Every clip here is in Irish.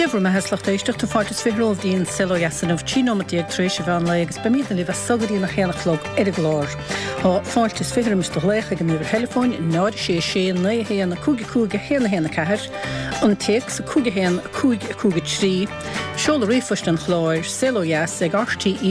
Gehfuair me heslachtéisteach tá fátas firómhdaíon Siloyasan of Chínomatíag trééis bhean le agus bemína le bheith sagarí nach chéanachlog ar a glár. Tá fáiltas fiharimiiste lécha go míbhar telefóin náir sé na héana cúga héna ceair an teach sa cúga héan cúga trí seola rifuist an chláir Siloyas ag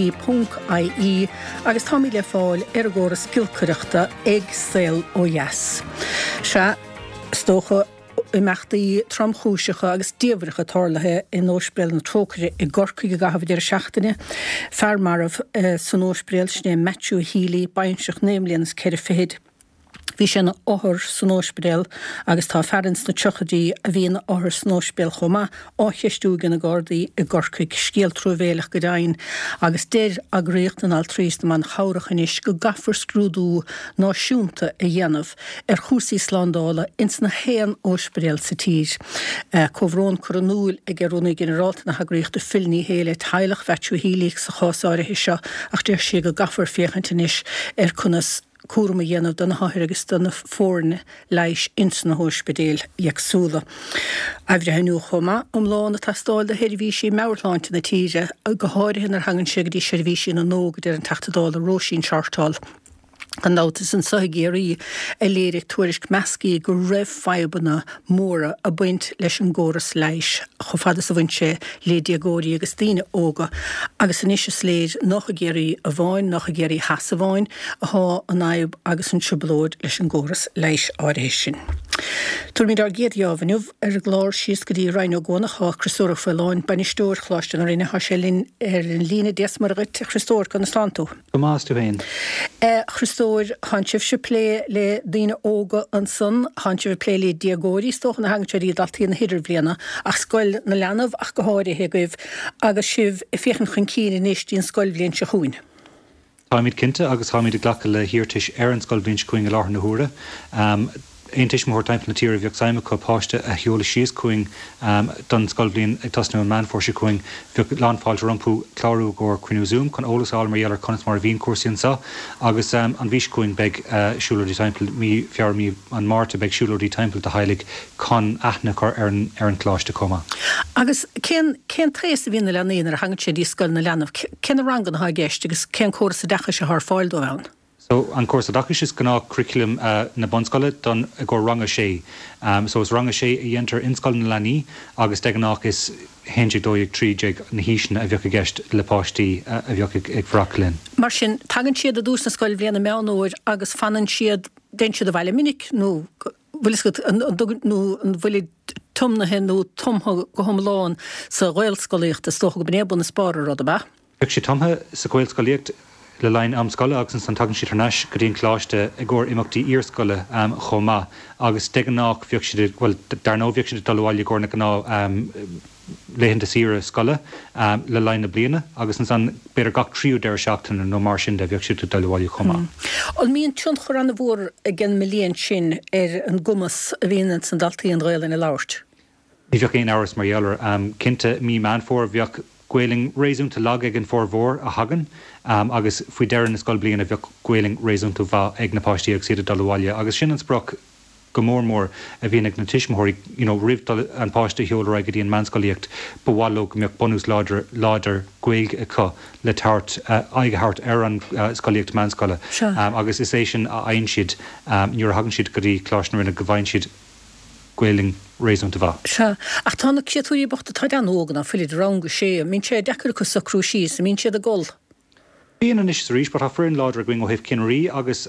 rte.ie agus tá mí le fáil ar a ggóra scilcuireachta ag Siloyas. Se stócha I meachtaí tramchúiseacha agus díomhracha tálathe in nóisbréal na trócaire I gorcaí go gahabh ar seachtaine, fearmarmh san nóisbréal sné Matthew Healy, bainseach néimlíonas ceir féid. Bhí sé na áthar san nóisbréal agus tá ferins na tuchadaí a bhíon áthar san nóisbréal chomá ácheistú gan na Gardaí I gorcaig scéal trúbhéalach go dainn agus déir agréocht an altríos man chaurachan go gafar scrúdú náisiúnta a dhéanamh chúsaí slandála ins na héan óisbréal sa tír. Comhrón coronúil ag arúna generálta na agréochta filní héile teilech Matthew Healy sa chásáire seo ach déir sé go gafar féchantanis chunas cuarma dhéanamh don háthir agus donna fórne leis ins na hóspedéal jagsúla. Ahre henú chomá lána tastáil de hirhí sé meirláinte na tíre a go háirithe ar hangan sigadí sirhí sin na nógad ar an tachtadál a rósín seartáil. Gan dátas an saigéirí a léirigh tuairisc meascaí go raibh feibbanna móra a buint leis an ggóras leis chofada sa bhaint sé lédiagóirí agus tíine óga agus an isise sléir nach a géirí a bháin nach a géirí heas a bháin a há an naib agus an siblóid leis an ggóras leis áirithe sin. Tuair míad ar géad jábhanniuh ar a glár síos go dtí Ryan O'Gonach á Christóra Fáileáin bainisteoir chláiste ar ina haselín ar an lína déasmargait Christóir gan na slantú. Go más tú féin. Christóir hansibh se plé le daoine óga an son, hansibh plé le diagóirí stóchan na hangteirí daltaí na hidir bbliana ach scoil na leanamh ach go háirithe goibh agus sibh I féchan chun cíine níos tíon scoil bblion se chuin. Tá míad cinnte agus tá míad a ghlacha le hirirtis ar an scoil bblion chuing a láthair na huaire. Eintis mór timp na tíir bheag saime go páiste a heola síos chuing don scoil bblion ag tasnú an man fórse chuing bheag lánfáilte rompú clárú gur cuinú zoom chun ólasál mar dhéalar conas mar bhíon cuasaíonn sa agus an bhís chuing beag siúlódí timp mí fear mí an máirte beag siúlódí timp de heilig chun aithne chu ar an chláiste comma. Agus cén tréas a bhíonna leanaíon ar hangad sé dí scoil na leanamh, cén a rangan na hagéist agus cén córas a decha se th fáil dó ann. So an course adachis is gná curriculum na bonscoile don a go ranga sé. So is ranga sé a dhéantar inscoil na leanaí agus de gnách is hendig dóigh trídeag na híisina a bheoh a gceist lepáistí a bheoh ag bhraclinn. Mar sin tagann siad a dús na scoil bbliana meánóir agus fanan siad den siad a bhaile minic nó bhfuil tumnathe nó tumtha go thomláin sa ghilscoilíocht a stocha go bnéabun na spáir rud a ba. Beag sé tumtha sa ghilscoilíocht le lein am scoile agus san tagann siad tarnáis go dtíon chláiste a ggur imeachtaí íorscoile chomá agus de gnách bheoh siad bhfuil dar nó bheoh siad dalháil gur na gná léhananta síre scoile le lein na bliana agus san beidir gach tríú deir seachtainna nó mar sin de bheoh siad dalháil chomá. Ol míon tún chur an bhór a gin million sin ar an gumas a bhíonn san daltaí an réil in a láirt. Ní bheoh éon áras mar dhealar cinnte mí man fór bheoh gweling réúnta lag ag an fórmhór a hagan agus faoi deireann na scoil bliana a bheoh gweling réúnta bha ag na páistí ag siad a dalháile agus sin an sprach go mór a bhíon ag na tiismóirí rih an páiste heola ag dtíon manscoilíocht bhhailó go mbeoh bonús láidir gweig a chu le tart aige hart ar an scoilíocht manscoile agus is é sin a aon siad nuair hagan siad go dtí chláisna rinne go bhain siad gweling réúnta bha. Se ach tána ciaúí bochta tá an ógan a filiid ranga sé, mín sé dechar go sa cruúsís, mín siad a gol. Bíon an is ríis, but ha frin láidir going ó hih cinnarí agus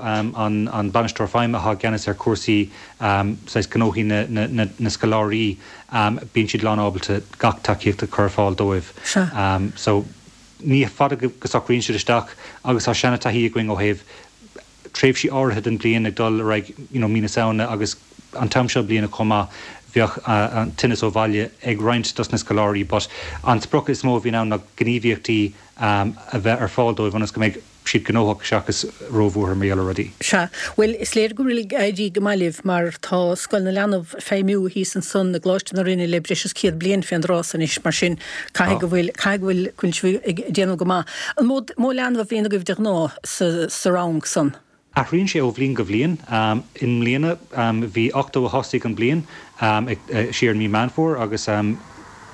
an banistóir feime ha geanas ar cuasaí sais gnóhí na scaláirí bíon siad lán ábalta gach takeíochta chur fáil dóibh. So ní fada go sacríonn siad isteach agus tá sena taí going ó hih tréimh sí áirithe den blion ag dul raig mína saona agus an tamseo bliana comá bheoh an tinnis ó bhaile ag roinnt dos na scaláirí, but an spruch is mó bhí ná na gníomhíochtaí a bheith ar fáildóibh anas go méid siad gnóthach seachas rómhúthair méall rudaí. Se, well is léir go bhfuil idí go mailíomh mar tá scoil na leanamh féimiú hís an son na gláiste na rinne le breis céad blion féin rásan is mar sin cai go bhfuil chuil déanamh go má. An mó leanamh bhíonna go bh ná sa rang son. A rionn sé ó bhlíon go bblion in mbliana bhí 8 hosaigh an blion siar mí manfór agus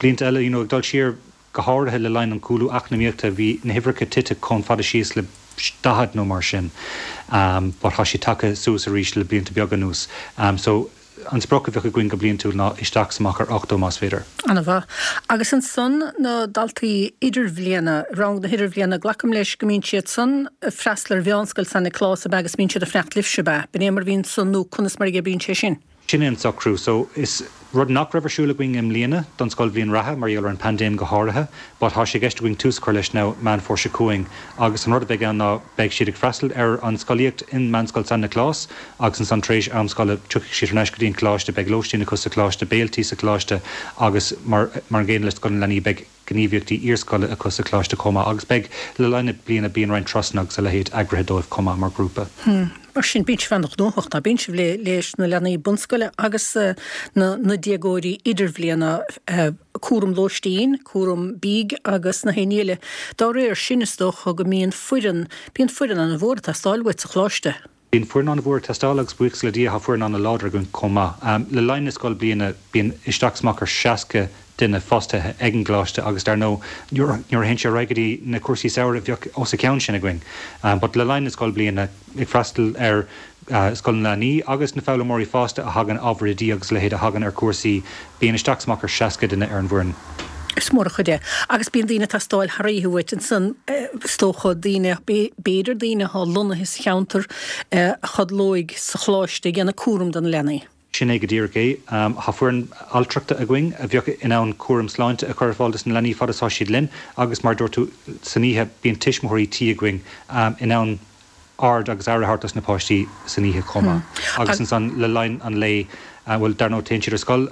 blianta eile dul siar go háirithe le lein an cúlú achnamíochta bhí na hifricha tite chun fada síos le stahad nó mar sin, but há si take sús a rís le blianta beag an nús. So an sprocha bheith go gcuin go blion tú ná isteach samach ar 8 más féidir. Anna bha. Agus an son na daltaí idirbhliana, rang na idirbhliana glacham leis go mín siad son freislar bheanscail san na clás a agus mín siad a phneacht lifsebe. B'némar bhín son nó chunas mar bhín sé sin. Sin an sacrú, so is rud nach raibhsúla going im líana don scoil bblion ratha mar dhealar an pandéim go háirithe, but há sé gceiste going tús chuir leis ná man for se cuaing, agus an rud beag an ná beag siad ag freistal ar an scoilíocht in manscoil san na clás, agus an san tréis am scoile tuach siad an eiscodín cláiste beag lóistína cos sa cláiste, béaltí sa cláiste, agus mar géan leis gon lení beag gníomhíochtaí íorscoile a cos sa cláiste comma, agus beag le leine bliana bíon rein trasnag sa le héad agrathe dóibh comma mar grúpa. Mar sin bínt fan nach nócht, bínt si leis na lenaí bunscoile agus na diagóirí idirbhliana cuarum lóistín, cuarum bíg agus na héile. Dá réir sinnestoch go míon fuiran an bhór a stáilhait sa chláiste. Bín fuair an bhór testálagus buics le dí ha fuair an ládra gon comma. Le leine scoil bliana bíon isteachsmachar seaca duine fásta egangláiste agus dar nó nuair hen sé raigeí na cuasaí saoir a bheoh os a ceann sinna going. But le leine scoil bliana ag freistal ar scoil na ní agus na fála mórí fásta a hagan ábhradí agus le héad a hagan ar cuasaí bíon isteachsmachar seaca duine ar an bhórin. Is mór chuide. Agus bíon daoine tá stáil thraíthúit an san stócha daoine béidir daoine há luna his cheantar chud lóig sa chláiste gana cuarum don lenaí. Sin é go dtír gé, há fuair altrachta a going a bheoh in ann cuarum sláinte a chuir fáiltas na lenaí fada sáisiad linn, agus mar dúirtú saníthe bíon tiismóirí tí a going in ann ard agus airthtas na páistí saníthe comma. Agus an san le lein an lei bhfuil dar nó téintear a scoil,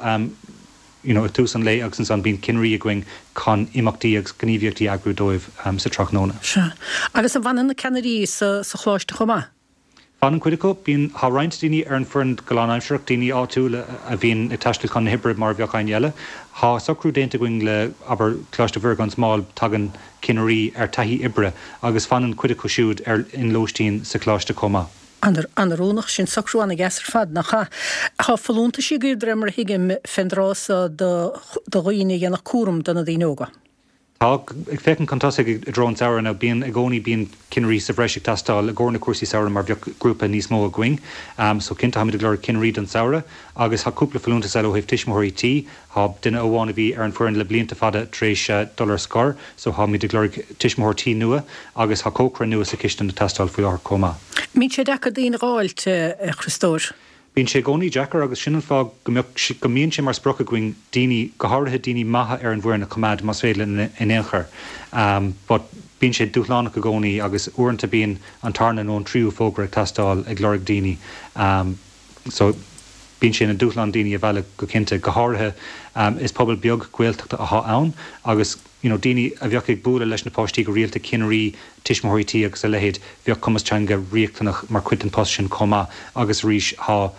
tús an lei agus an san bíon cinrií a going chun imachtaí agus gníomhíochtaí agrú dóibh sa trachnóna. Agus a bhanan na ceannarí sa chláiste chomá? Fan an cuidico, bíon há roinnt daoine ar an fuair goláimseach daoine áitiúla a bhíon ag teistil chun hibre mar bheochain eile. Há sacrú déanta going le aber cláiste bhir an smáil tagan cineirí ar taithí ibre agus fan an cuidico siúd ar in lóistín sa cláiste comma. Anrónach sin sacrúánna gasar fad nach há falúnta sí gur dreimar hiigim fendrása do roiine dhéanana cuarum donna dtíóga. Tá ag fecinn contása ag drón saoir na bíon ag gcónaí bíon cineirí sa bhreisig tastáil a gcóna cuasaí saoir mar bheoh grúpa níos mó a going, so cinnta haid glóir cineirí don saoire, agus há cúpla falúnta sa ó heh tiismóirí tí, há duine óhána bhí ar an fuarin le blianta fada tréis $1 scór, so há míid glóir tiismóirtí nua, agus há cócra nua sa ciste na tastáil faoi ár comma. Mín sé decha daon gáilte Christóir. Bín sé gcónaí Jackar agus sinan fá go míonn sé mar sprocha going daoine go háirithe daoine maithe ar an bhfuair na cumáid mas féile in éanchar. But bín sé dúchláánach go gcónaí agus uanta bíon an tarna nó an tríú fógra ag tastáil ag glóraigh daoine. So bín sé na dúchláán daoine a bheile go cinnte go háirithe is pobal beag gaeltachta a há ann, agus daoine a bheoh ag búla leis na páistí go rialta cineirí tiismóirítí agus a lehéad bheoh cumasteanga riachtanach mar cuitan post sin comma agus ríis há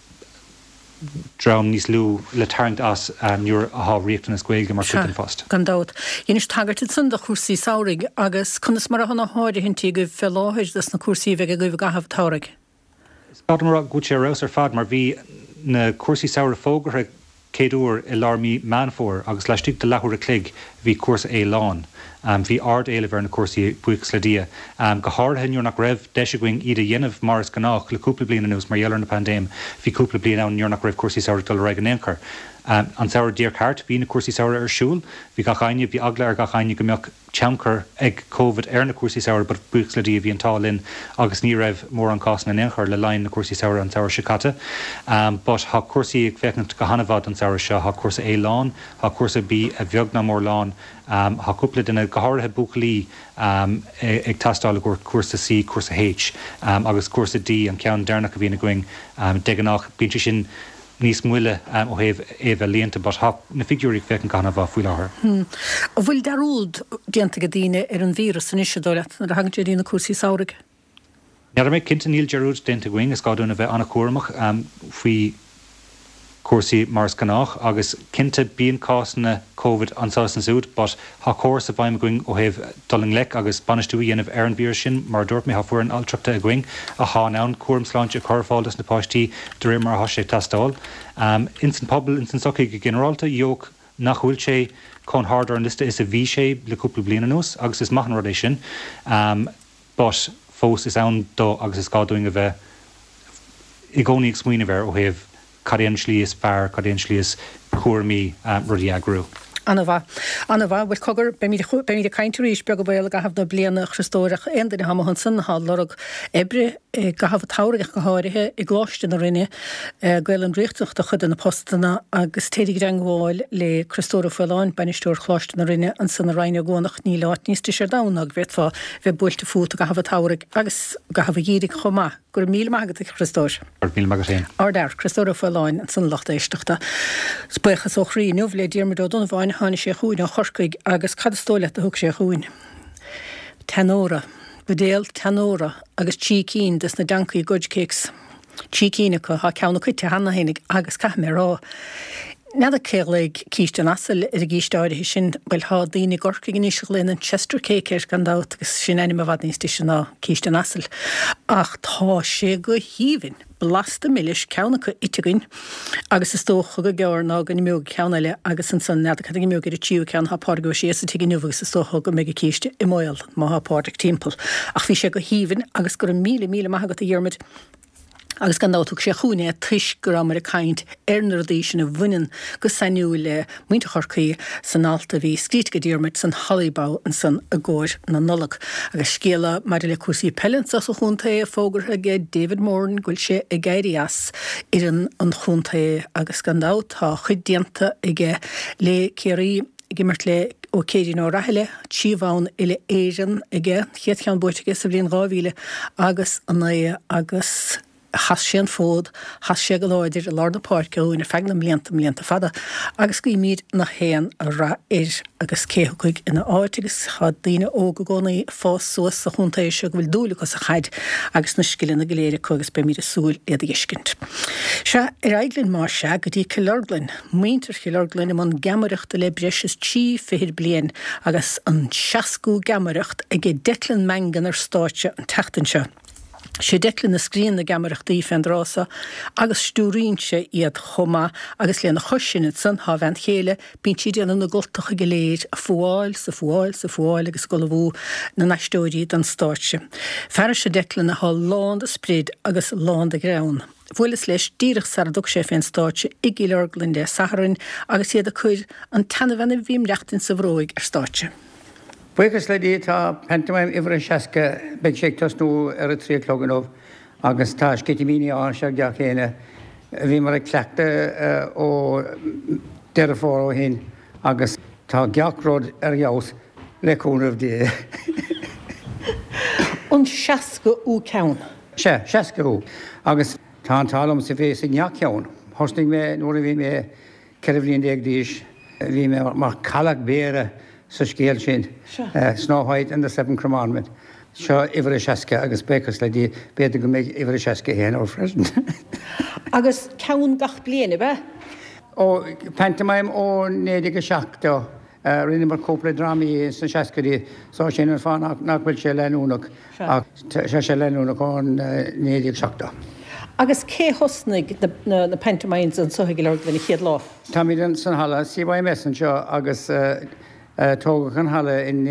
drám níos lú le tarint as nuair a há riachtanas gaeilge mar cuitan post. Gandát. Dhéanais tagartid san do chusaí saoraigh agus chunas mar a hana háide hintí go bheith láthir das na cuasaí bheith a go bh gahabh táraigh. Is bad mar gúte sé rás ar fad mar bhí na cuasaí saoir fógartha céadúir i lármí manfór agus leistigh de lethúir a clig bhí cuasa é lán. Bhí ard éile bhar na cuasaí buics le dia. Go háirithe nuair nach raibh deise going iad a dhéanamh maras gannách le cúpla bliana nús mar dhealar na pandéim, bhí cúpla bliana ann nuair nach raibh cuasaí saoir dul raig an éanchar. An saoir dír ceart bhí na cuasaí saoir ar siúl, bhí gachaine bhí agla ar gachaine go mbeadh teamchar ag COVID ar na cuasaí saoir, but buics le dia bhí an tálinn agus ní raibh mór an cás na éanchar le lein na cuasaí saoir an saoir sicata. But há cuasaí ag fecinn go hanamhad an saoir seo, há cuasa é lán, há cuasa bí a bheag na mór lán, há cúpla duna go háirithe buachlaí ag tastáil a cuasa C, cuasa H, agus cuasa D an ceann dearnach a bhína going deganach bíonn sin níos muile ó heh éh léanta, but na figúí fecinn ganna bh fuil láthair. A bhfuil darúd déanta go dtíine ar an vírus san isise dóile na hagann sé dtína cuasaí saoraigh. Near méid cinnta níl dearúd déanta going is gáúna bheith anna cuaramach faoi cuasaí mars gannách agus cinnta bíon cásanna COVID ansásan súd, but há córas a bhaim going ó heh doling lec agus banistúí dhéanamh ar an bhír sin mar dúirt mé há fuair an altrachta a going a há nán cuaram sláinte a chuirfáiltas na páistí de ré mar hasé tastáil. In san pobl in san socaí go generalta jóg nachhfuil sé chun hardar an liste is a bhí sé le cúpla bliana nús, agus is maian rudéis sin, but fós is ann dó agus is gáúing a bheith i gcónaí smuoine bhar ó thaobh cadéan slíos fearr, cadéan slíos cuairmí rudí agrú. Anna bhfuil cogur be mí a caiintúéis beag bhil a hafna blianana christóireach aondaine ha san há lerug ebre go hafh táirigh go háirithe i gláiste na rinne gail an réchtach a chud na postana agus téidir rangháil le Christóra Fáileáin banisteúir chláiste na rinne an san reinine ggónach ní láit níos tí sé dánach bheit fá bheith builte fút go hafh táirigh agus go hafh dírig chomá gur mí magad Christóir. Mí magasin. Ardar Christóra Fáileáin an san lachta éisteachta. Speichas ó chríineh le ddíirmar donna bháin hána sé chuúin a chorcaig agus cadastóile a thug sé chuúin. Tenóra, budéal tenóra agus tí cín des na dancaí gudcakes. Tí cínacha há ceanna chuite hana hénig agus caithmé rá. Nada céalaigh cíiste asal ar a gíisteáirithe sin bhfuil há daoine gorcaigh níos léna Chester cake gan dát agus sin anim a bhd níos tí ná cíiste asal. Ach tá sé go híhann. Blasta milliis ceannacha itigain agus is tócha go gear ná gan mú ceannaile agus an san neda chu mú gur tíú cean hapága sé sa tuigi nuhgus is tócha go méige cíiste i mil má hapáideach timppel. Ach bhí sé go híhann agus gur mí maigat a dhearmid agus gan dátug sé chuúine tuis gur am a caint arnardí sin a bhuiin go sanniú le muinte chorcaí san alta bhí scríte go dtíirmid san Hallibá an san a ggóir na nulach agus scéala mar le cuasaí pellants as a chunta a fógur a gé David Moran ghfuil sé i gaiirias ar an chunta agus gan dátá chud dianta ige le céirí gimmert le ó céirín ó rathile tíomháin ile éan ige chiad chean buirteige sa bblion ráhíle agus an agus has sé an fód, has sé go láidir a Lord na Parkú ina fegna mlíanta fada, agus go míad na héan a ra agus céchuig ina áitigus chá daine óga gcónaí fás suas sa chuntaéis se go bhfuil dúlachas a chaid agus na scilin na goléire chugus be míad a súil iad iscint. Se ar aiglinn má se go dtí Kilorglin, muintear Kilorglin am an gamaireachta le breis tí fihir blian agus an seaascú gamaireacht ag declan mengan ar stáite an teachtainse. sé declan na scrín na gamaireachtaí fendrása agus stúrín sé iad chomá agus léana choisiine san há bhain chéile bín siad an na goltacha go léir a fháil agus go bhú na naistóirí an stáitse. Fear sé declan na há lán a spríd agus lán a grán. Bhuilas leis díirech sardug sé féin stáitse i Gilorglin de Saharin agus iad a chuir an tanhena bhím leachtain sa bhróig ar stáitse. Buchas le dí tá pantomime ihar an seaca beag sé tasnú ar a trílóganmh agus tá scitimíní an se deach chéine bhí mar a cleachta ó deire fór ó hin agus tá geachród ar jaos leúnmh dé. An seaca ú ceann. Seaca ú agus tá an talm sa bhé sin neach ceann. Thosting mé nuair a bhí mé ceirhlíon déag díos bhí mé mar cailleach béire sa scéal sin snáhaid in the Seven Commandment. Seo ihar a seaca agus béchas le dí beidir go méid ihar a seaca héana ó freisin. Agus ceann gach bliana bheith? Ó pantomime ó 97 rinne mar cópla drámaí san seacaí sá sin an fáin nach bhfuil sé leúnach ach sé leúnach ón 97. Agus cé hosnig na pantomimes an sotha go leir lena chiad lá? Tá míad san hala CYMS an seo agus tóga an hala in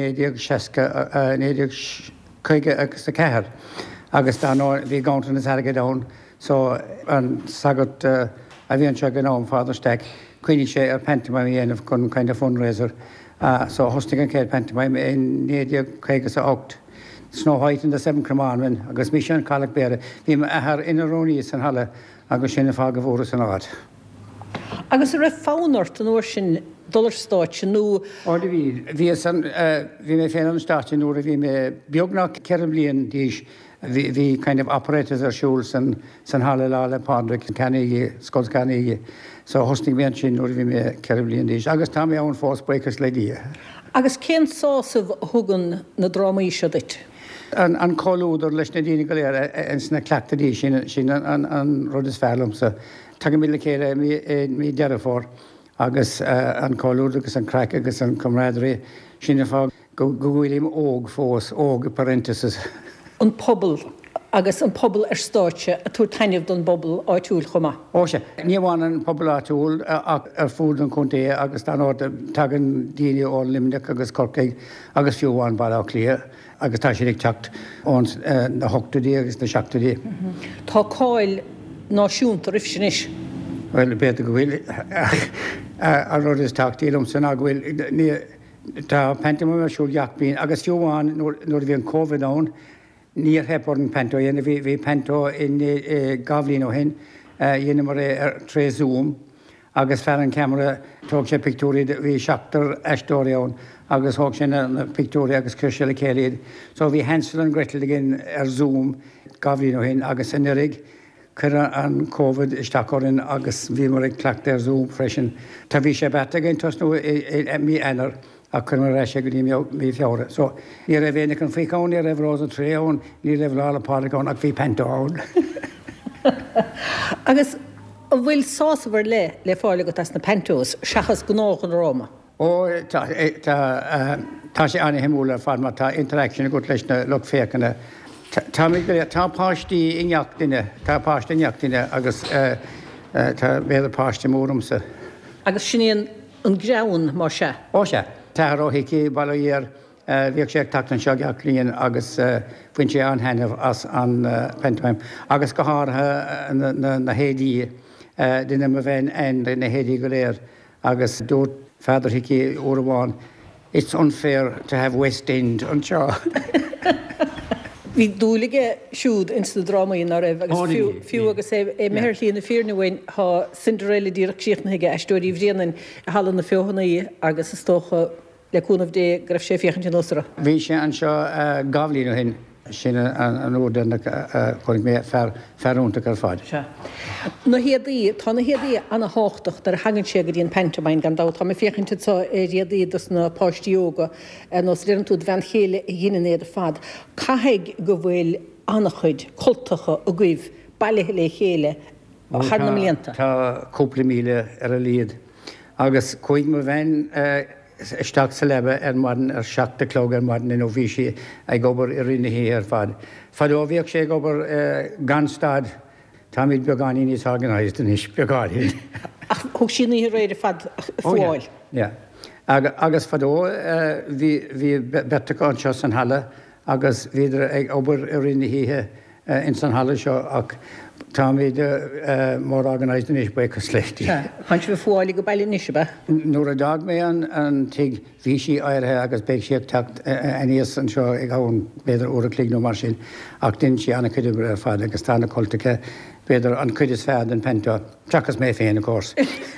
1960 agus a cethir. Agus tá nó bhí gáanta na aige dán, so an sagat a bhíon se go nám fádarsteig, cuine sé ar pantomime dhéanamh chun kind of fundraiser, so hosting an céad pantomime in 1998. Snóhaid in the Seven Commandment agus mí an cailleach béire, bhí athar ina róníí san hala agus sinna fá go bhóra san ád. Agus a raibh fánart an uair sin dullar stáitse nó Áda bhí mé féin an státe nuair a bhí mé beagnach ceir blion díos bhí kind of operators ar siúil san hala lá le Padraig Canige, Scott Canige, so hosting mé sin nuair a bhí mé ceir blion díos. Agus tá mé ann fós buchas le dí. Agus cén sásamh thugann na drámaí seo dit? An choúidir leis na dtíine go léir an sna cleachtaí sin an rud is fearlamsa. Tá mí le chéile mí deire fór agus an choúd agus an creic agus an comráidirí sinna fá go bhfuilím óg fós óg parenthesis. An pobl agus an pobl státe a tú taineh don bobbal áitiúil chumá. Ó sé, níomháin an poblatúil fúd an chuntaí agus tá áta tagan daine ó limneach agus corcaig agus fiúháin bailá lia, agus tá sé ag techt ón na 8úí agus na 7úí. Tá cáil náisiúnta rifsinis. Well beidir go bhfuil ar rud is tatílumm san a bhfuil tá pentimisiú deachbín agus fiúháin nuair bhí an COVID ann, níor hepor an pento, dhéana bhí pento in gabhlín ó hin, dhéana mar tré Zoom, agus fer an camera tóg sé pictúrí bhí seachtar eistóireán, agus thóg sé na pictúrí agus cúise le céad. So bhí Hansel an Gretel gin ar Zoom gabhlín ó hin agus in irig, chur an COVID isteachórin agus bhí mar ag cleacht ar Zoom freisin. Tá bhí sé beta gin tos nó mí enar, a chun mar sé go mí fiára. So ní a bhéna an fiáin ní a bhrás an tréón, ní a bhlála pálaán ach bhí pentáin. Agus bhfuil sásamhar le fála go na pentós seachas gnáach an Róma. Ó tá sé anna himúla farma tá interaction go leis na lu fécanna. Tá páistí ineachtaine, tá páiste ineachtaine agus tá bhéidir páiste mórumsa. Agus sinnéon an greann mar se. Ó sé. Táróhií bailíar bhíoh sé tatan seo líon agus bhain sé an henmh as an pentimim. Agus go háthe na hédíí duine a bhéin an na hédí go léir agus dút feidirhií óháin. It's unfair to have West End an seo. Bhí dúlaige siúd insta drámaíon ar agus fiú agus é méirlíí na fearnahhain há Cinderella díach síochnaige eistúirí bhríanaan a hallan na feohannaí agus is tócha leúnmh dé gribh sé fiochan sin osra. Bhí sé an seo gabhlín ó hin sinna an údanna chuig mé ferúnta ar fáid. Na héadaí tá na héadaí anna háach ar hagann sé go dtíon pentamine gan dá tá féchannta réadaí dus na páistíoga nás rian túd bhean chéile dhéine éad a fad. Caiigh go bhfuil annach chuid coltacha a gcuibh bailithe le chéile na mlíanta. Tá cúpla míle ar a líad. Agus chuig mar bhain isteach sa lebe ar maidin ar 7 clog ar maidin in óhíisi ag gobar i rinihí ar fad. Fadó bhíoh sé gobar ganstad tá míid beáí níos organized in is beáí. Thug sin í réidir fad fáil. Agus fadó bhí betáin seo san Halle agus bhíidir ag obair i rinihíthe in san Halle seo ach tá míid mór organized in is ba go sléití. Haint bh fáil go bailí níos be? Nuair a dag mé an tí bhísí áirthe agus beag siad techt aníos an seo ag ann beidir uair a clígnú mar sin ach duine sí anna chuidir ar fad agus tána coltacha beidir an chuidir fead an penta. Teachas mé féin a cós.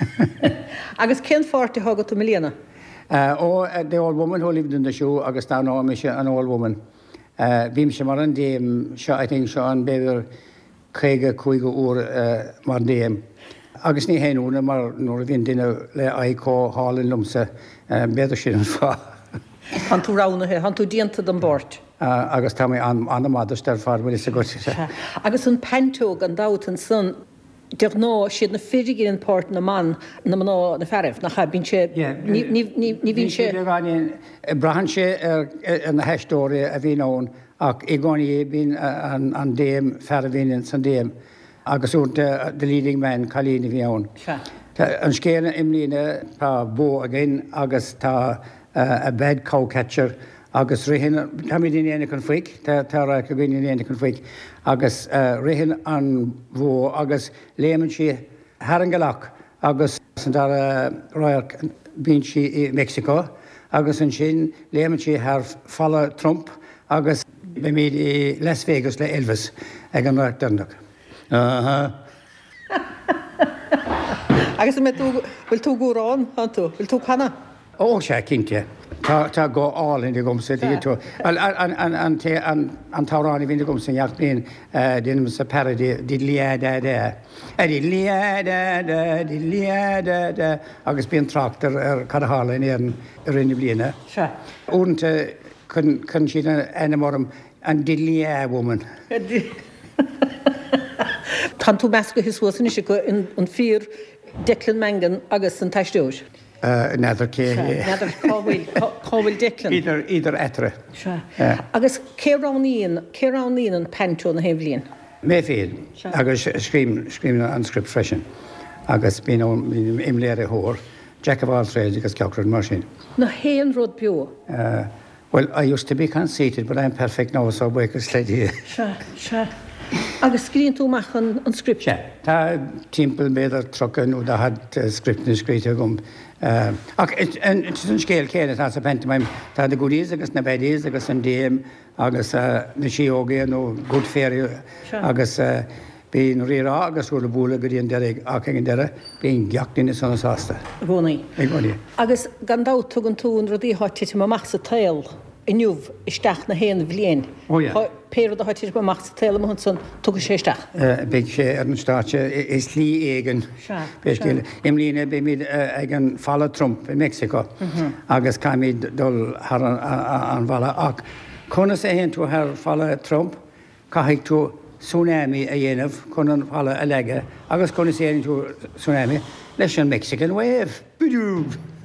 Agus cén fáirte thugad tú milliana? The old woman who lived in the show agus tá ná me an old woman. Bhím sé mar an déim seo I think seo an beidir chéige chuige úr mar déim. Agus ní héúna mar nóair a bhíon duine le aicó hálinn lumsa beidir sin an fá. Han tú ránathe, han tú díanta an bort. Agus tá anna madidir ar fábal is a go. Agus an pentóg an dátan san deag ná siad na firigin an port na man na ná na ferh nach bín sé ní bhín sé. Brahan sé ar na heistóri a bhí ón ach i gcóí bín an déim ferhíinn san déim agus únta the leading man chalína bhí ann. An scéna imlína tá bó a gin agus tá a bed cowcatcher agus rihin tamid in éana an fuic, tá ra go bhíon in éana an fuic agus rihin an bhó agus léman si Har an galach agus san dar roiar bín si i Mexico agus an sin léman si har falla Trump agus be míad i Las Vegas le Elvis ag an roiar dundach. Agus bhfuil tú gúrán tú, bhfuil tú canna? Ó sé cinnte. Tá go áil in gomsa tú. An táránna bhína gomsa neach bíon duine sa paradí dí liada agus bíon trachtar ar cadhála in éan ar rinne bliana. Únta chun sin enamórm an dilia woman. Tá tú meas go hisúsan is go an fír Declan Mangan agus an taisteúir. Neidir cé Neidir cóhfuil Declan. idir etre. Agus céránníon an pentú na héimhlíonn. Mé féad agus scríim an script freisin agus bí imléir a thór, Jack of all trades agus ceachran mar sin. Na héan rud bio. Well, I used to be conceited, but I'm perfect now, so I can slide here. Se. Agus scríonn túach an script. Tá timppel méidir trocan ó had script na scríte gom. Ach an scéal céine tá sa pantomime, tá de goríos agus na bedíos agus an déim agus na siógaí nó good féir agus bíon rírá agus úla búla go dtíon deirigh ach an deire bíon geachtainna sanna sásta. Bhnaí. Agus gandá tugann tún rudí hátíte amach sa tail inniuh isteach na héana bblion. Péir a hátíte amach sa tail am san tugus sé isteach. Big sé ar an státe is lí éigen. Imlína bé míad ag an falla Trump in Mexico agus caiimid dul an bhela ach. Chuna sé héon tú ar falla Trump, caiigh tú tsunami a dhéanamh chun an falla a leige, agus chuna sé héon tú tsunami leis an Mexican wave. Budú!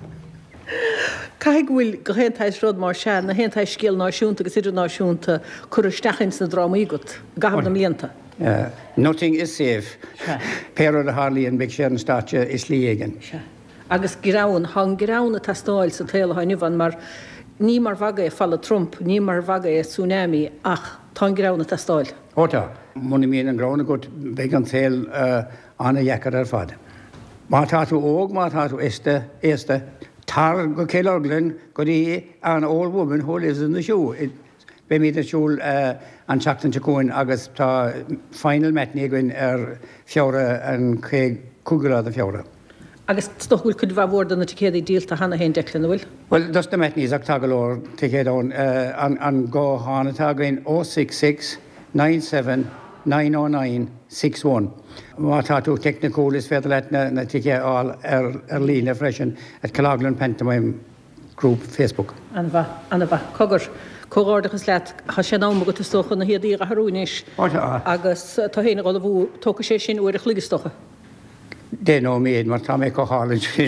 Caig bhfuil go héantais rud mar se na héantais scéal náisiúnta agus idir náisiúnta chur isteachins na drámaígat, gahar na mlíonta. Nothing is safe. Péir a Harlíonn beag sé an státe is lí éigen. Agus gráin, hang gráin a tastáil sa téile hainniuhan mar ní mar bhaga falla Trump, ní mar bhaga tsunami ach tá gráin a tastáil. Ótá, muna míon an grána go beag an téil anna dheicear ar fad. Má tá tú óg, má tá tú éiste, tar go céileglinn go dtí an old woman who lives in the shoe. Bé míad a siúil an teachtain teacúin agus tá final metní goin ar fiora an cúgurad a fiora. Agus stochúil chud bhór na céad díalta hana héon Declan bhfuil? Well, dus na metníos ach tá go leir céadón an gá hána tá goin 066 97 909 61. Má tá tú technicúil is féidir leit na ticéáil ar lína freisin at Calaglan Pantomime Group Facebook. Anna bha, cogur. Cógáardachas leat cha sé ná go stocha na hiadí a harúnis agus tá héna gáil bhú tóca sé sin uair a chluigestocha. Dé nó méad mar tá mé có hálann sin.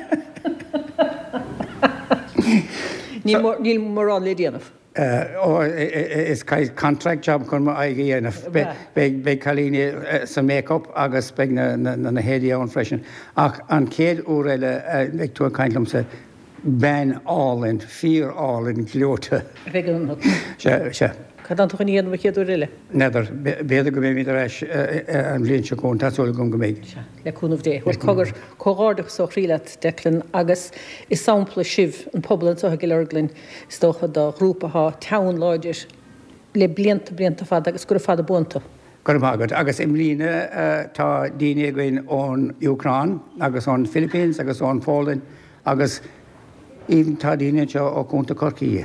Níl mórrán le déanamh. Is contract job chun mar aige dhéanamh. Bé chalíní sa make-up agus be na héadí an freisin. Ach an céad úr eile ag tú a caiintlam sa ban all-in, fear all-in glóta. Se. Cadán tucha níon bh chéadú riile? Neidir, béidir go mé éis an bblionn se gún, táúla gom go méid. Leúnmh dé. Bhfuil cogur cógáardach so riileat Declan agus is sampla sibh an pobl an tutha Gilorglin is dócha do grúpaá teann láidir le blianta fad agus gur fada bunta. Gur mágad, agus im lína tá daine goin ón Ucrán, agus ón Philippines, agus ón Poland, agus even tá daine seo ó cúnta Corcaí.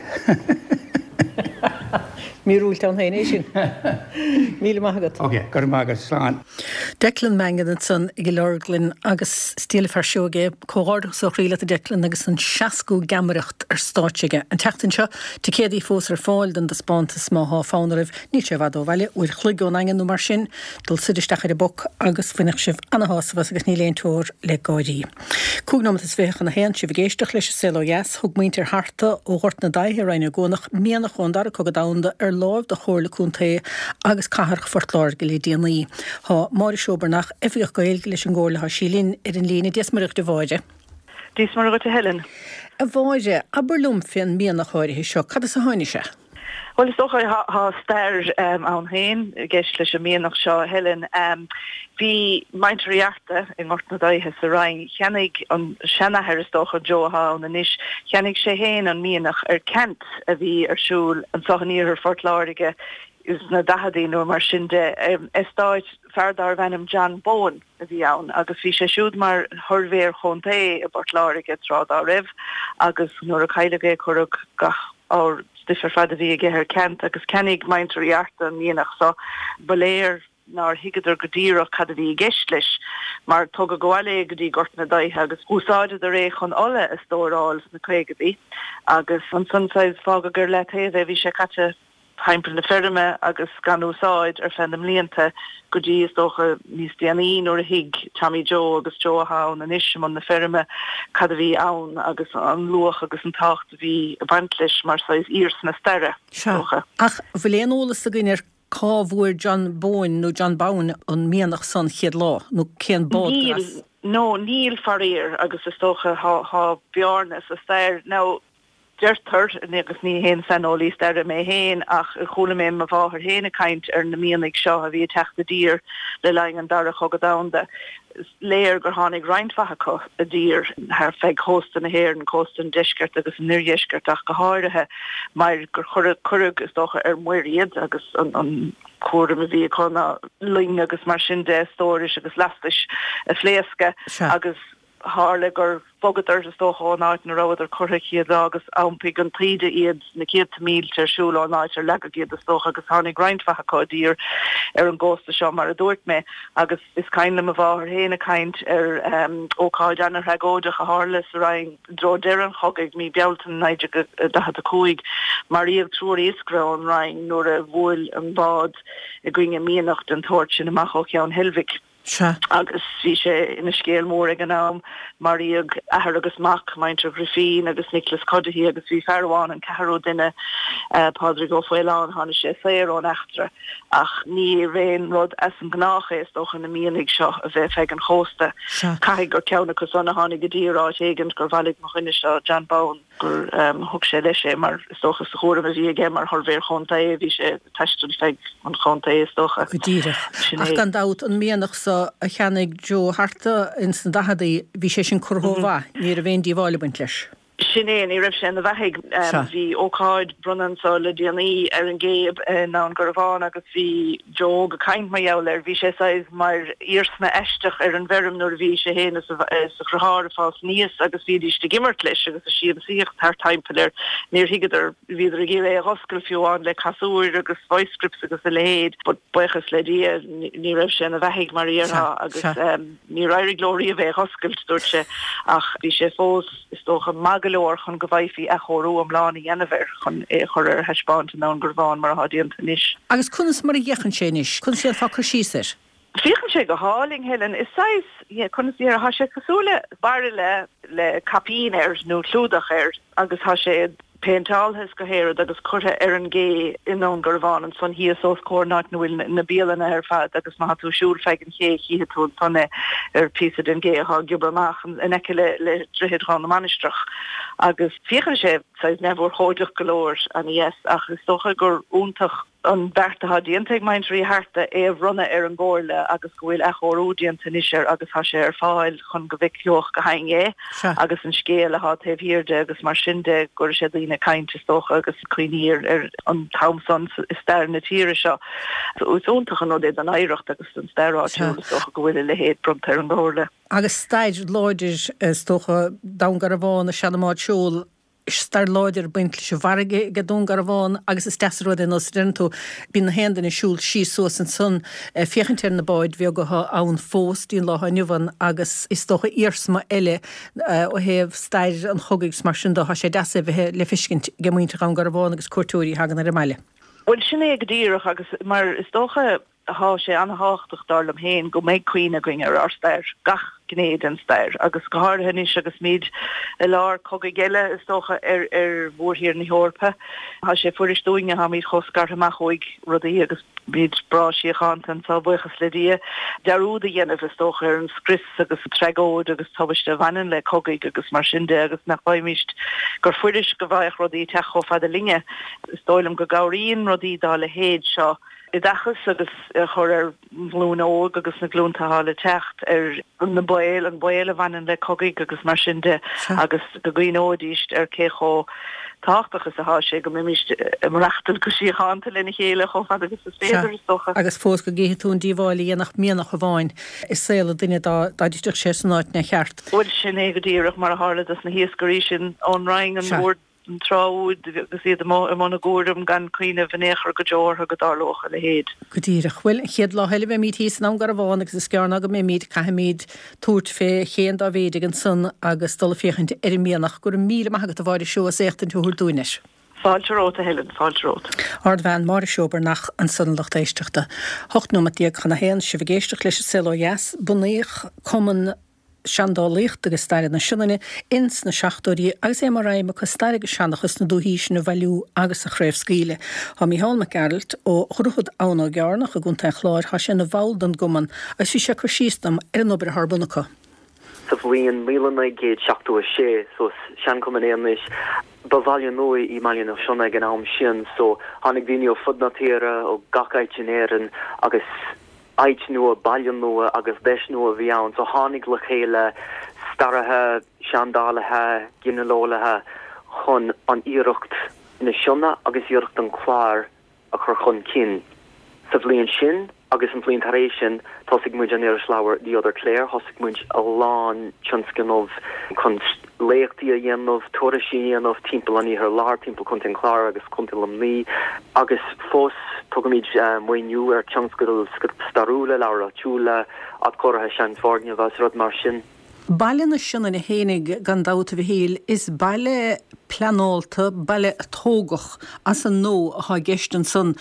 Mírúilt an héine sin. Míle maigad. Ok, gur mágad sláán. Declan Mangan san Gilorglin agus stíle farsúge cógáardach so riile a Declan agus an seaascú gamaracht ar stáitige. An teachtain seo te céadí fós ar fáil den de spántas máth fánaribh ní sé bhd ó bhaile uair chluigún angan nó mar sin dul sidisteach ar a boc agus fuineach sibh anahásavas agus ní léon túir le gáidí. Cúgnam is féchan na héan si bhgéisteach leis Celo Yes thug muintir harta ó ghort na daithe reinine gúnach mianach chundar a cogadánda ar láimh de chóirla cúnta agus catharch fortláir go le déanaí. Tá Máire Siobernach efhíoch go éilge leis an ggóla sílín ar an lína díosmarach de bháide. Díosmarach de Helen. A bháide aberlum fin mianach háirithe seo, cad is a háine se? Well, is toch ha stair an heen, geist leis a mianach seo Helen. Bhí maint reachta in ort na daithe sa rain, cheannig an sena heristoch an Joha an inis, cheannig sé héin an mianach ar Kent a bhí ar siúl an sochaníir fortláirige is na dahadí nó mar sin de. Estáid fardar bhenim John Bowen a bhí ann, agus bhí sé siúd mar thurvéir chunta a bortláirige trád á rih, agus nuair a chailige churug gach á stifar fad a bhí a ggéir Kent, agus cenig maint reachta an mianach so baléir nar higadidir godíach cad a bhí geist leis, mar tug a gháile go dtí gort na daithe agus úsáide a ré chun olle is tóráil na chuige bhí, agus an sunsáid fág a gur le taobh bhí sé caite heimpel na ferme agus gan úsáid fendam líanta go dtí is dócha níos déanaí nó a hiig Tommy Joe agus Joe Hawn an isisiom an na ferme cad a bhí ann agus an luach agus an tacht a bhí a bantlis mar sais írs na starre. Ach bhfuil éonolalas a gine cábhúir John Bowen nó John Bowen an mianach san chiad lá nó cén bód. No, níl faríir agus is tócha há bearnas a stair. Now, deirtar agus ní héin sanolí stair mé héin ach chola mé ma bháthar héna kaint na míanaigh seo a bhí techt a dír le leing an dara chogad damda. Léir gur hánig reinfacha a dír haar feig hóstan na héir an cóstan deisgart agus an nuirjeisgart ach go háirithe mar gur churug is dócha muiriad agus an cuaram a bhí chuna ling agus mar sin de stóris agus lastais a phléasca agus hála gur bogadar is dócha áit na rád ar chorthaíad agus ampig an tríide iad na 100,000 tarsúla áit ar legagéad is dócha agus hánig reinfacha dír ar an ggósta seo mar a dúirt me agus is cainlam a bháthar héna caint ar ócáid anar thegóideach a hálas a rain dro dean chogaigh mí bealtan naide go a cúig mar íag trúir isgra an rain nuair a bhfuil an bád a gcuing a míanacht an toirt sin amach ó ceann Helvig. Agus bhí sé ina scéal mór ag an am mar íag ahar agus mac maintar Griffin agus Nicholas Cuddihy agus bhí ferháin an ceharó duine Padre go foiáin hána sé féarón extra ach ní réon rud as an gnácha is doch in na míanaigh seo a bheith feig an chósta caiigh gur ceanna go sanna hánig go dtíráid éigent gur bhaigh mo chuine seo John Bowen gur thug sé lei sé mar is dochas sa chóra a bhí agé mar thorvéir chunta bhí sé teistún feig an chunta is docha. Go díire. Ach gan dát an mianach a cheannig Joe Harta in san dahadaí bhí sé sin curthóhá ní a bhéon díomháilbaint leis. Sinné ní raibh sé na bheithaig bhí ócáid brunan sa le déanaí ar an géab ná an gurbháin agus bhí Joe go caint mai eir bhí sé sais mar írsna eisteach ar an bherm nuair bhí sé héana sa chruthár fás níos agus bhí de gimmert leis agus siad síocht tar timpplair níor hiigeidir bhíidir a ggéir é hoscail fiúáin le casúir agus voicescripts agus a léad, bud buchas le dí ní raibh sé na bheithaig mar íortha agus ní rair glóí a bheith hoscailt dúirte ach bhí sé fós is dócha magalóir chun go bhaithí a chorú am lána dhéanamhar chun chur ar heispáint ná an gurbháin mar a hadíonanta níis. Agus chunas mar a dhéchan sé níis, chun sé fá chu síir. Fiechan sé go háling Helen is sais chun ar ha sé cosúla bar le capín nó clúdach agus ha sé Pentalhes go héad agus chutha ar an gé in an gurbháin an son hí sós cónát bhfuil na bíalana ar fad agus má tú siúr feig an ché híthe tú tanna ar písa den gé a gibramach in eice le drihidrán na manistrach agus fiechan sé sais nehór hóideach golóir an yes ach is socha gur úntach an berta hadíontaigh maintarí harta runna ar an ggóirle agus gohfuil echóúdianta níir agus ha sé ar fáil chun go bhic leoch go haingé agus an scéal a há taobhhirirde agus mar sinde gur sé dtíine cainte stocha agus cuiníir ar an Thomson is stair na tíre seo. Ús úntach an nó an éirecht agus an stairá stocha go bhfuil le héad brom ar an ggóirle. Agus staid láidir stocha dagar a bháin a seanmáid siúil star láidir buintli se bharige go dún gar bháin agus is teród in osdentú bí na hendan siúil sí sós an sun fiochantir na báid bhí go ann fós dín láhainniuhan agus is tócha írsma eile ó héh stair an chogaigh mar sin ha sé deasa bheit le fiscint gemuinte an gar bháin agus cuatúirí hagan ar meile. Well sinné go díirech agus mar is tócha há sé anhachtach darlam héin go méid cuioine going ar stair gach gnéad an stair agus go háirthanis agus míid i lár cogaigh geile is tócha ar bhórthíar na Eorpa. Tá sé fuirisúine ha míid choscar amach chuig rudaí agus míid brásíochant an tá buchas le dia dearúda dhéanamh is tócha ar an scris agus tregóid agus tubaiste bhanan le cogaigh agus mar sinde agus nach bhaimist gur fuiris go bhaith rudaí techo fad a linge is dóilm go gairíonn rudaí dá le héad seo. I dachas agus chur ar mhlún óg agus na glúnta hála techt ar na bail an baile bhanan le cogaigh agus mar sinde agus go gcuinódíist ar cécho táchtachas a há sé go mimist marachtal go síochananta lena chéile cho fad agus is féidir stocha. Agus fós go géthe tún díomháil dhéanach mianach a bháin is saola duine dáidirteach sé san áit na cheart. Bhfuil sin é go dtíireach mar a hála as na hiascarí sin ón raing an bhór an tráúd agus iad am gúdum gan cuioine bhanéchar go deortha go dárlócha le héad. Go dtíireach bhfuil chiad láheile bheith míid híos ná gar bháin agus is cearna go mé míid caiimiid túirt fé chéan dá bhéidir an sun agus dul féchant ar mianach gur míle maigad a bháidir seo a séachtain túthúr dúineis. Fáilteróta Helen fáilteróta. Ard bhean mar seobar nach an sunlacht éisteachta. Hocht nó díag chuna héan si bhgéisteach leis CLOS bunaíoch cuman seandálaíocht agus staire na sinnaine ins na seachtóirí agus mar raimime chu staire go seannachas na dúhíis na bhailú agus a chréibh scíle. Tá Micheál Mac Gerald ó chruthud anna gearnach a gúnta chláir ha sin na bháil don goman agus bhí sé chu síostam ar an obair thbunachcha. Sa bhíon míle géad seachtú a sé so sean cuman éanis bavalion nui I malion of shona gan am sin so hannig dini o fud na tíre o gacaitin agus ait nua balion nua agus besh nua viaun so hannig le chéile starathe seandálathe ginneólathe chun an iirecht na sionna agus iirecht an chláir a chur chun cin sa bblion sin agus an bblion taréis sin tosig muid an Irislauer the other Claire hosig muid a lán tjunskin of chun léchttí a dhéanamh tuairisí anmh timppla aní her lár timppla chuntain chlár agus chuntain am ní agus fós tugamid muoinniu ar tjanscoil starúla leabhar túla at chorathe sean fágne bheits rud mar sin. Baile na sinna na hénig gan dáta bhí híl is baile planálta baile atógach as an nó a gestan san.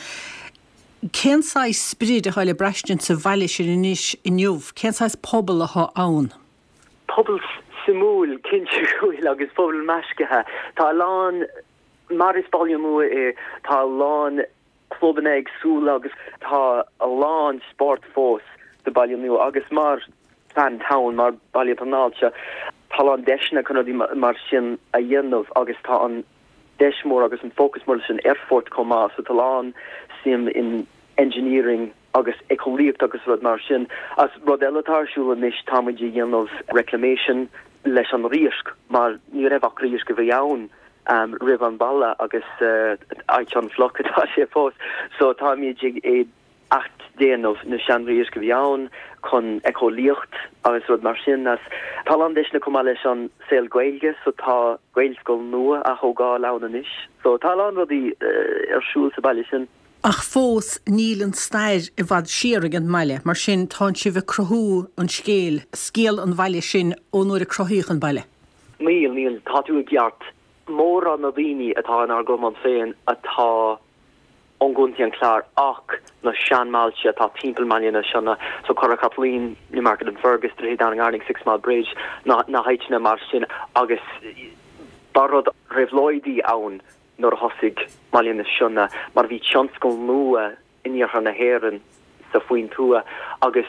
Cén sais spríd a háile breistin sa bhaile sin inis inniuh, cén sais pobl a há ann? Pobl simúl cinseúil agus pobl meiscethe. Tá lán mar is bailliú nua tá lán cluban agsúil agus tá a lán sport fós de bailliú nua agus mar fan town mar bailliú panáilte tá lán deisna chunadí mar sin a dhéanamh agus tá an deismór agus an focus mór sin Erfurt comá so tá lán sim in engineering agus ecolíocht agus rud mar sin as rud eiletáirsúla níos táidí dhéanamh reclamation leis an riisc mar ní raibh ach riisc go bhí ann rih an balla agus ait an flochatá sé fós so táidí é 8 déanamh na sean riisc go bhí ann chun ecolíocht agus rud mar sin as tá an deisna cumá leis an saoil gaeilge so tá gaeilscoil nua a thógá len anis so tá an rudí arsúil sa bailile sin. Ach fós níl an stair I bhd siarag an meile, mar sin tá si bheith crothú an scéal an bhaile sin ó nuair a crothíoch an baile. Níl táú a gceart mór an na daoine atá an argóman féin atá an gúntaí an chlár ach na seanmáilte atá timppelmainna sena so chora Kathleen ní mar an Fergus hé down an Arning 6 Mile Bridge na haitna mar sin agus barod revloidí ann nor hosig malina shunna mar vi chanskol nua inarhan na heren sa fuin tua agus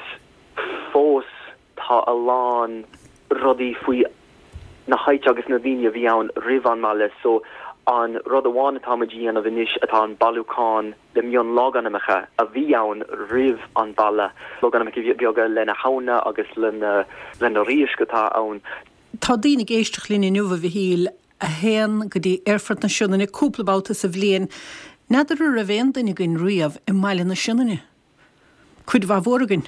fós tá a lán rodi fui na haich agus na dínja vi an rivan male so an rodawan tamaji an a vinish at an balukan le mion logan mecha a vi an riv an balla logan me bioga lena hauna agus lena riiskata an Tá dína géisteach lína nuva vi híl a héan go dtí Erfurt na siúnaine cúplabáta sa bhliain, nadidir a bhéin daine gin riamh I maiile na siúnaine. Cuid bha bhóragin?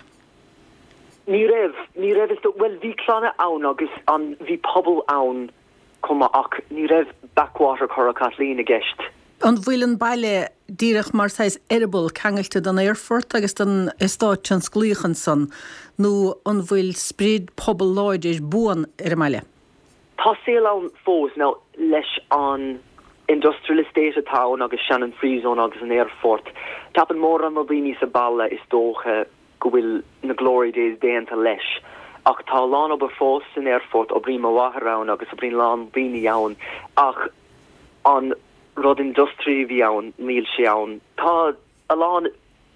Ní raibh is well bhí clána ann agus an bhí pobl ann cuma ach ní raibh backwater chora Kathleen a gceist. An bhfuil an baile díreach mar sais erbal cheangailte don Erfurt agus don Stáit an sclíochan san nó an bhfuil spríd pobl láidir buan ar meile. Tá saoil ann fós ná leis an industrial estate town agus Shannon Free Zone agus an Erfurt. Tapan mór an modíní sa balla is dócha go bhfuil na glory days déanta leis. Ach tá lán obair fós in Erfurt ó brí mhathar agus ó brí lán bíní ann ach an rod industry bhí ann níl sé ann. Tá a lán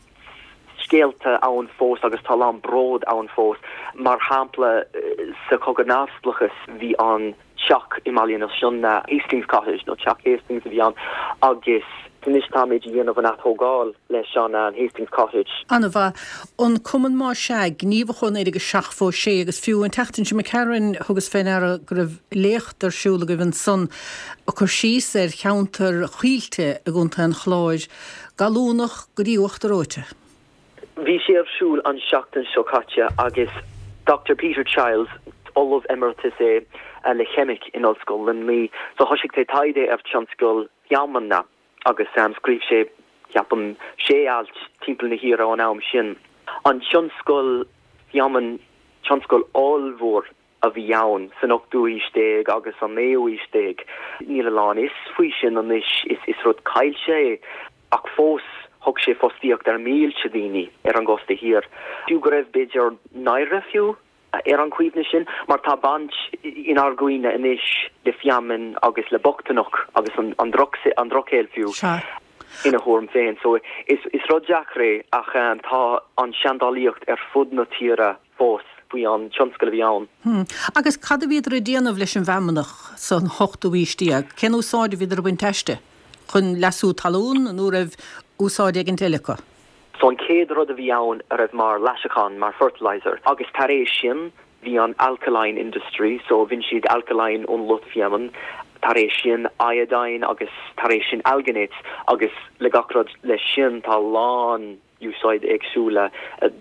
scéalta ann fós agus tá lán bród ann fós mar hampla sa coganásplachas bhí an seach I Malian of Shunna Hastings Cottage no Chuck Hastings bhí an agus tunis táid dhéanamh an athógáil leis an Hastings Cottage. Anna bha an cuman má seag níomh chun éige seach fó sé agus fiú an tetain se McCarran thugus féin ar go raibh léachtar siúla go bhín son a chur síos ar cheantar chiilte a gúnta an chláid galúnach go dtí uachtaróite. Bhí sé ar siúl an seachtain seocáte agus Dr. Peter Childs Olaf Emeritus le chemic in Ulscoil and me so hosig te taide of Chanscoil Yamanna agus scríb sé ceapan sé alt timppla na hira an am sin an Chanscoil Yaman Chanscoil Allmhór a bhí ann san 8ú ísteig agus an 9ú ísteig. Níl lán is faoi sin an is rud cailse ach fós thug sé fostíocht ar mílte daoine ar an gcosta hir. Fiú go raibh beidir naire fiú ar an cuimhne sin, mar tá bant in argóine inis de fiamen agus le bochtanach agus an drochéil fiú. Ina hórm féin, so is rud deachré ach tá an seandalíocht ar fud na tíre fós faoi an tionscail bhí ann. Agus cad a bhíidir a déanamh leis an bhemanach san 8ú ístíag, cén úsáide bhíidir a bhain teiste? Chun lesú talún an raibh úsáide ag an telecha? So an céad rud a bhí ann a raibh mar leisechan, mar fertilizer. Agus tar éis sin bhí an alkaline industry, so bhín siad alkaline ón lut fiaman, tar éis sin iodine agus tar éis sin alganates agus le gachrod le sin tá lán úsáid agsúla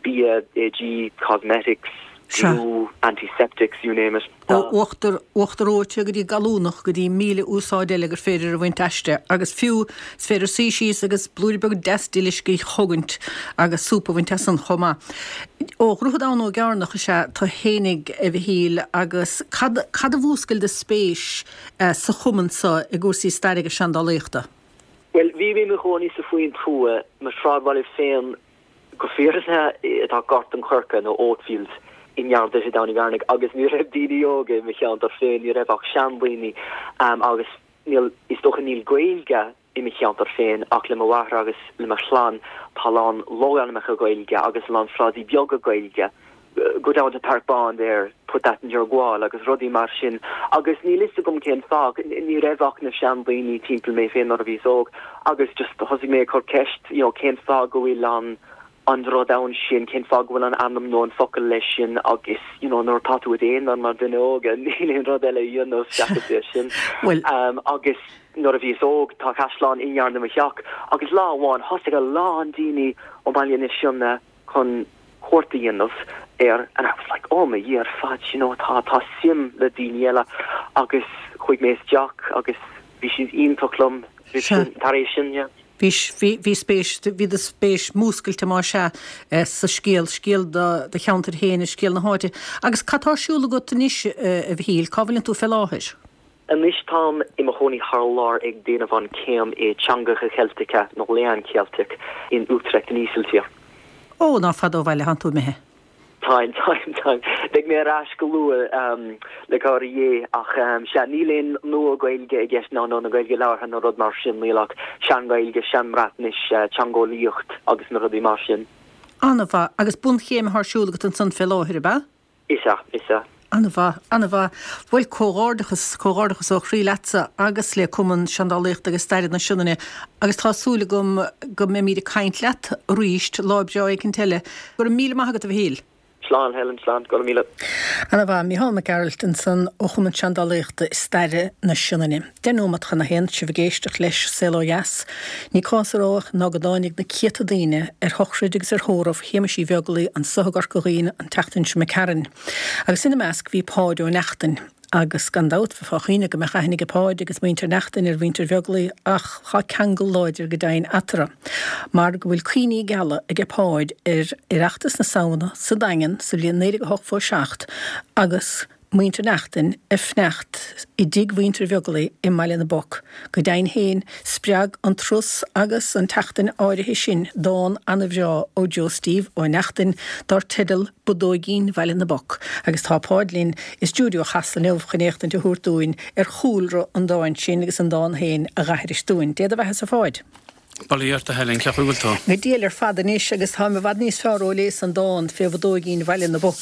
BAG cosmetics, glue, antiseptics, you name it. Uachtar óte go dtí galúnach go dtí 1000 úsáide gur féidir a bhain teiste, agus fiú sféidir síís agus blúdibeg destílis go chogant agus súpa bhain tesan chomá. Ó ruúchad an ó gearnach se tá hénig a bhí híl agus cad a bhúscail de spéis sa chumansa i gúsaí stairigh a seandálaíochta. Well, bhí me choní sa faoin trua mar srábhil féin go féirithe atá gart an churca nó Oatfield in jaar is down garnig agus nu heb die yoga me gaan er féin nu heb ook shamblini agus nil is toch een nil goelga in me gaan er féin ak le waar agus le mar slaan talan logan me goelga agus land fra die bioga goelga go down to parkbaan there put that in your wall agus rudi mar sin agus ni liste gom ken fag nu heb ook na shamblini timpel me féin or vi zog agus just hosig me korkest ken fag go lan andro down sin ken fagwell an anam no an focal lesion agus nor tatu it in an mar denog and rodele station well agus nor of his og ta kaslan in yarn me jak agus la one hosig a la an dini o balionishun kon quartianus and I was like oh my year fat ta sim le diniela agus quick mes jack agus vishin in toklum taration yeah. Bhí de spéis múscailte má se sa scéal de cheantar héana scéal na háte. Agus catáisiúla go níos a bhíl, cábhailinn tú fel láthir? An níos tám i mo choní Harlar ag déanamh an céim teangacha Celtica nó Lean Celtic in Utrecht in Ísiltír. Ó, ná fad ó bhaile han tú methe. Time. Dik me ras gelue le garie ach se nílin no goilge ges ná no goilge lawer han rod mar sin míach seangailge seanratnis teangolíocht agus na rodí mar sin. Anna agus bun chéim thsúlagat an san fel láthir ba? Isa. Anna bhfuil cógárdachas ó chrí lesa agus le cuman seandálaíocht agus stairid na siúnaine agus tásúla go mé míad caint leat ríist lábjá ag an teile gur 1000 maithagad a bhíl. Slán Helen go míle. Anna bha Micheál Carrollton ó chuman seandálaíochta staire na siúnaine. Denúmat chuna hen si bhgéisteach leis Selojas, ní cásaróch ná go dáinnig na ciata daine hochridigs thóramh héimeisí bheagalaí an sothgar goghine an teachtain se me caran. Agus ina measc bhí páidú nachtain. Agus gandát fáchéine go me chahinnig páid agus muinter nachtain bhíntar bheagalaí ach cha ceangal láidir go dain atara. Mar go bhfuil cuoine geala ag páid ireachtas na saona sa daingan sa bblion 9:07 agus muinter nachtain fnecht I dig bhíntar bheagalaí I Maileanna Boc go dain héin spreag an trus agus an teachtain áirithe sin dán anna bhrá ó Joe Steve ó nachtain dar tidal budóigín Maileanna Boc agus tá páidlín is stúdio chasla neamh chunéachtain de thuúirtúin chúlra an dáin sin agus an dán héin a gaiiristúin. Déad a bheithe sa fáid. Balíarta Helen ceapúiltá. Go díalar fada níos agus tá me bhd níos fearró lééis an dáin fé bhdóigín Maileanna Boc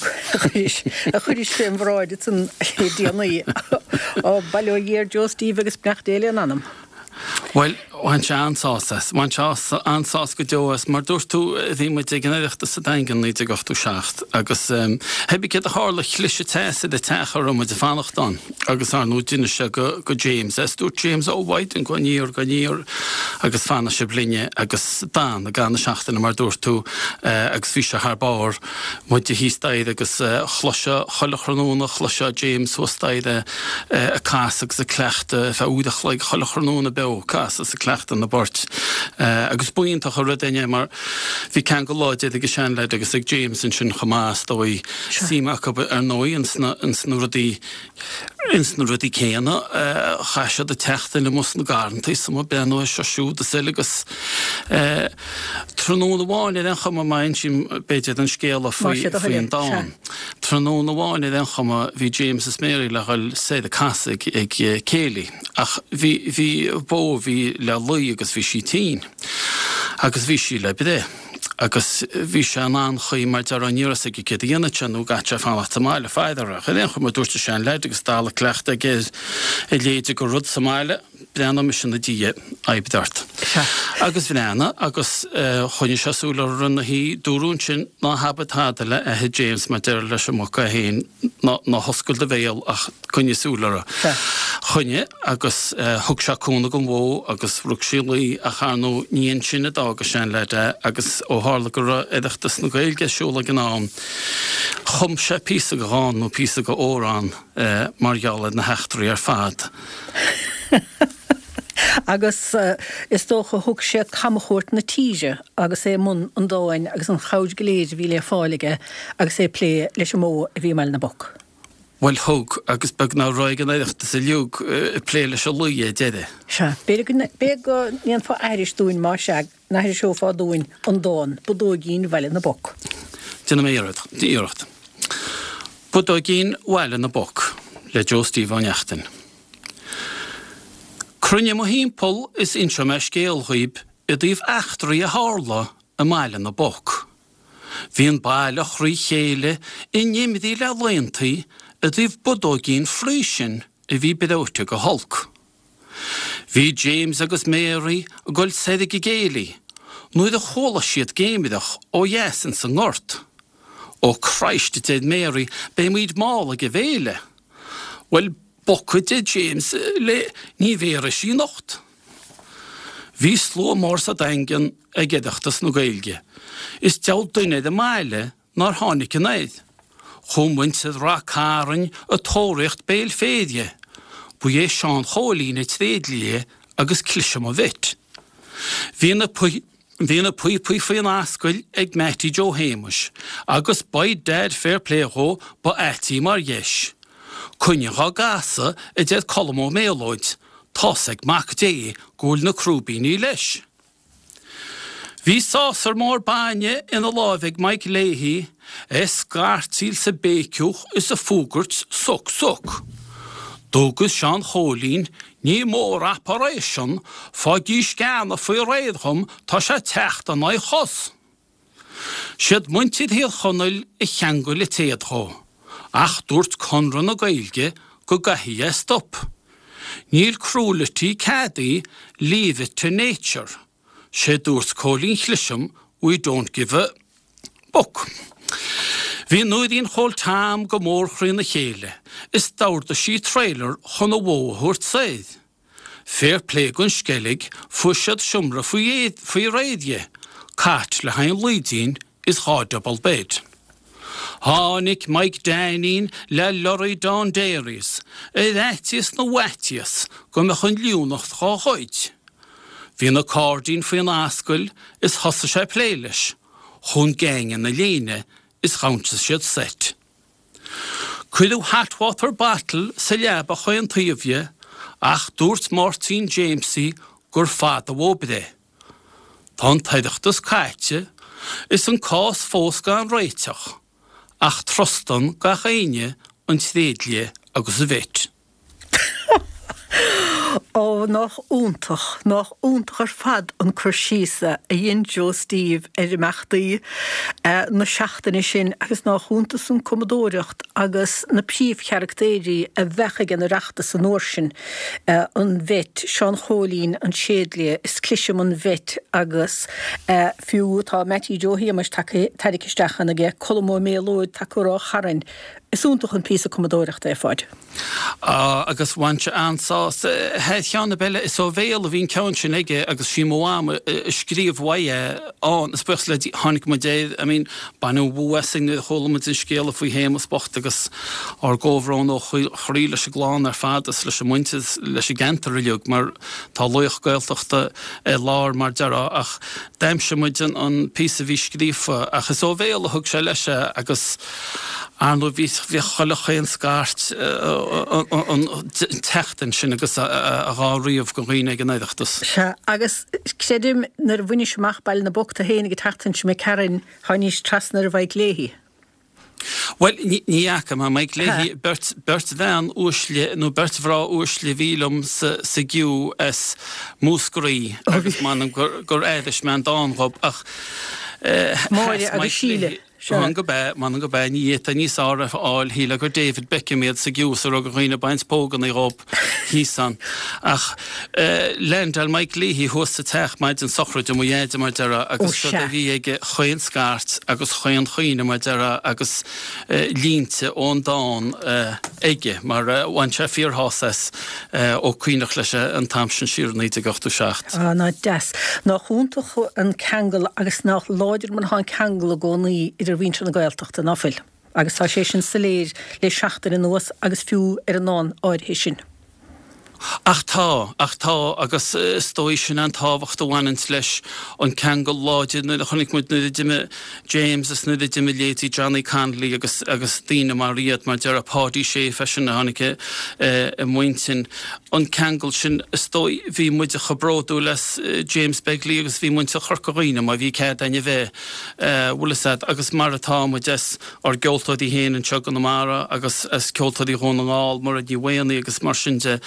a chuiris fé an bhráid san díanaí ó bailíir Joe Steve agus brecht déala an anam. Well, bhain se ansásas, bhain se ansás go deoas, mar dúirt tú bhí mu ag gnéireachta sa daingan ní ag 8:07 agus hebí cé a hála chluise teasa de techar mu de fannachtán agus ar nó duine se go James. Dúirt James óhaid an goníor agus fanna se blinne agus dan a gan seachtainna mar dúirt tú agus bhí se thbáir mu de hístaid agus chluise cholachrúna chluise James hustaide a cás agus a cleachta bheith údach le cholachrúna be cás a teachtan na bort. Agus buint a chu daine mar bhí cean go láide agus sean leid agus ag James in sin chamás dói síach ar nói ins na rudí céanna chaise de teachta le mus na garantí sam ben nó seisiú de sigus tróna bháin den chama main sin beidir an scéala faoin dá. Tróna bháin den chama bhí James is Mary leil sé a casig ag céala ach bhí bó bhí le luí agus bhí sí tí agus bhí sí le bedé. Agus bhí se an chuí mar ar an níras ag cé dhéana teanú gaite fan Somáile feidirach. Éon chu mar dúirte sean leid agus dála cleachta ggéir i léide go rud Somáile breanna me sin na dí aibdart. Agus bhína agus chuine seúla runna hí dúrún sin ná habbatáile a James mar deir leis mo a héin ná hoscail de bhéal ach chuine súlara. Chuine agus thug seúna go mhó agus rug sílaí a charnú níon sinna dágus sean leide agus ó hála go éideachtas na gailge siúla gnáam. Chum sé písa go gáin nó písa go órán margheala na heachtarí ar fad. Agus is dócha thug sé camachúirt na tíise agus é mun an dáin agus an chaid goléid bhí le fáige agus é plé leis mó a bhí meile na boc. Well thug agus bag ná roiig an éideachtas a liúg plé leis a luí deide. Se, bé go níon fá airis dúin má seag na hir seo fá dúin an dáin budógín bhile na boc. Dina mé íirecht. Budógín bhile na boc le Joe Steve an Eachtain. Crunne mo hímpol is intra me scéalhuib I dtíobh achtarí a hála a meile na boc. Bhí an bailach rí chéile I nimidí le léontaí a dtíobh budógín flúisin a bhí bedóte go holc. Bhí James agus Mary a goil sedig I géalaí, nuaid a chola siad géimideach ó dhéasan sa ngort. Ó Christ did Mary be muid mála go bhéile. Well, boccuide James le ní bhéra sí nocht. Bhí sló mór sa daingan a gceadachtas na gailge. Is teall duine de meile nar tháinig an éid. Chumhaint sa rá cárainn a tóireacht béal féide. Bu é seán chólína tréadlia agus clisim a bhit. Bhí na pui faoin ascail ag metí Joe Hamish, agus baid dead fair play ho ba etí mar dheis. Cunne gá gasa a dead colmó mélóid, tás ag mac dé gúil na crúbíní leis. Bhí sásar mór baine ina lábhaigh Mike Leahy scartíl sa béiciúch is a fúgurt suc. Dógus seán chólín ní mór apparation fá gí sceanna faoi réadchum tá sé techt an áid chos. Siad muintid híal chonil I cheangail I téadthó, ach dúirt conran na gailge go gaithí stop. Níl crúlatí cadaí leave it to nature. Sé dúirt cólín chlisim we don't give a book. Bhí nuaidín chól tám go mór chrín na chéile, is dáirda sí trailer chun a bhóthúirt said. Fair play gon skellig fuisiad siomra faoi réidie, cát le hain luidín is hádabal bed. Hánig Mike Dainin le Lorry Don Dairies, étis na wetias go me chun liúnacht chá choid. Bhí na cardín faoin ascail is hosa sé pléiles, chun gangan na léine is chaunta siad set. Cuidiú Hatwater Battle sa leaba chuin taobhie, ach dúirt Martin Jamesy gur fad a bhóbide. Tá taideachtas caite is an cás fósca an réiteach, ach trostan ga chaine an tréadlia agus a bheit. Ó nach úntach ar fad an chuirsísa a dhéon Joe Steve meachtaí na seachtainna sin agus nach úntasún commodóireacht agus na príomh chearachtéirí a bhecha gan na reachta san nóir sin an bheit seán chólín an séadlia is clisim an bheit agus fiú tá metí Joe Hamish tairicisteach an aige colmó mélóid takeúrá charainn Isúntaach an písa commodóireachta é fáid. Agus bhainte ansás cheanna beile is ó bhéal a bhín ceann sin ige agus sí móam scríomhhaide an spech le tháinig mu déad, I mean, banú bhuasing na cholamid in scéala faoi hémas bocht agus ar ggóhrán ó chorí leis gláán ar fadas leis muinte leis gentar leog, mar tá loich gailteachta lár mar deara ach daimse muid an písa bhí scrífa ach is ó bhéal a thug sé leise agus anú bhí choilech an scarт an teachtain sin agus a gáíomh go riine an éideachtas. Agus séidir nar bhaine semach bail na bogta héna go teachtain sem mé ceann tháiníos trasnar a bhaid léhí. Well, níacha má meid léhí bert bhean úsle nó bert bhrá úsle bhílumm sa giú as múscorí agus man gur éidir me an dárob ach Máire agus síle. Man go bé ní a níos ára áil híle gur David Beckham méad sa giús a go chuoine bains pógan í rob hísan. Ach lendal meid léhí thusta teach maid an sochraid am héide mar deara agus bhí ige chuin scarт agus chuin chuoine mar deara agus línte ón dáin ige mar bhain sé fíorthásas ó cuioinech leis an tamsin siúrnaí a 87. Ná des. Ná chúntaach an ceangal agus nach láidir man há ceangal a gcónaí idir bhín na gailteachta náfuil. Agus tá sé sin sa léir le 7 nuas agus fiú ar an nán áirhé sin. Ach tá agus stoi sin an táhacht a bhaint leis an ceangal láide na chonig mu na diime James as na diime létí Johnny Connolly agus Dina Mariad mar dear a pádí sé fesin na hanike muintin an ceangal sin stoi hí muid a chabródú les James Begley agus hí muint a chorcoíine má bhí cead aine bheith bhuilasad agus mar atá mu des ar geoltódí héan an teag an mara agus ceoltódí hón an áil mar a dí bhéanaí agus mar sinnte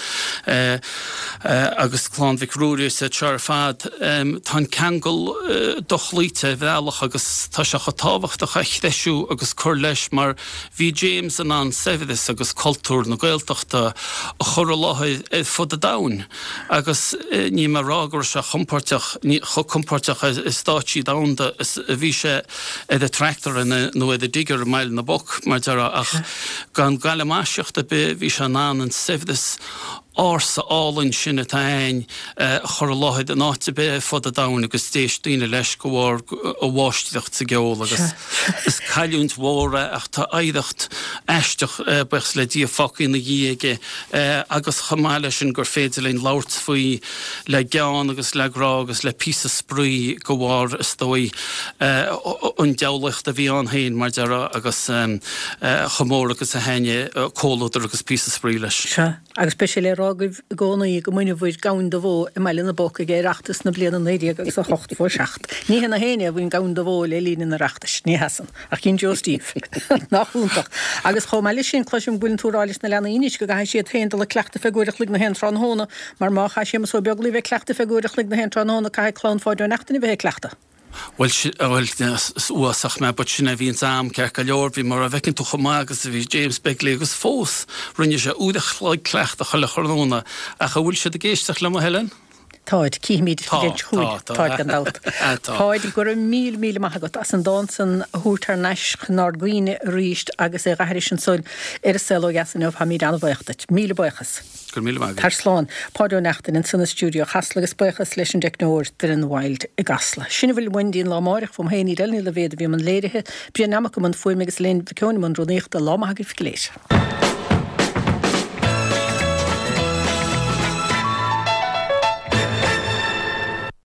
agus chlán vicrúri sa tear fad tá ceangal dochlíte bhealach agus tá se chatáhacht a cheisteisiú agus chur leis mar bhí James an sevidas agus cultúr na gailteachta a chur láthaid fud a dain agus ní mar rágur se chumporteach is státí damda bhí sé a tractor nó a digger meil na bok mar deara ach gan gailemáiseocht a bhí se ná an sevidas ása álann sinna tain chur láid an áte be fod a dain agus téistíine leis go bhar a bháisteach sa geol agus is caiúnt mhóra ach tá aideacht eisteach bechs le dí facaí na dhéige agus chamáile sin gur féidir leon láirt faoi le geán agus le grá agus le písa sprí go bhar istói an deolacht a bhí an hain mar deara agus chamór agus a haine cóladar agus písa sprí leis. Agus speisial le rágah gcónaí go muine bhfuid gain do bhó i meile na boca ggé reachtas na blian an éide agus a 8 Ní hena héine bhfuin gain do bhó le lína na reachtas, ní hasan, ach cinn Joe Steve nachúntaach. Agus chom meile sin chluisiim bhfuin túrális na lena inis go gaith siad féin le cleachta fegúireach lig na hen trán hóna, mar má cha sé so beag líh cleachta fegúireach lig na hen trán hóna cai chlán fáidir nachtainna bheith cleachta. Well, uasach me bud sinna bhíon am ceir go leor bhí mar a bhecinn tú chumá agus a bhí James Begley agus fós rinne sé údach leid cleachta chuile chornóna a bhfuil se a géisteach le Helen? Táid cíimiid táid gan dát. Táid gur 1,000 maigat as an dásan thuútar neis ná gcuoine ríist agus é gaiir sin sul ar a seló gasanmh ha míad anna bhaachtat, 1,000 buchas. Tar sláán páú nachtain in sanna stúdio chaslagus buchas leis an deicnóir ar an bhhaid i gasla. Sinna bhfuil muindíon lámáireach fum héí relní le bhéad a bhí man léirithe, bí amach go man fuimigus léon bhceáin man ronéocht a lámathgur fi léis.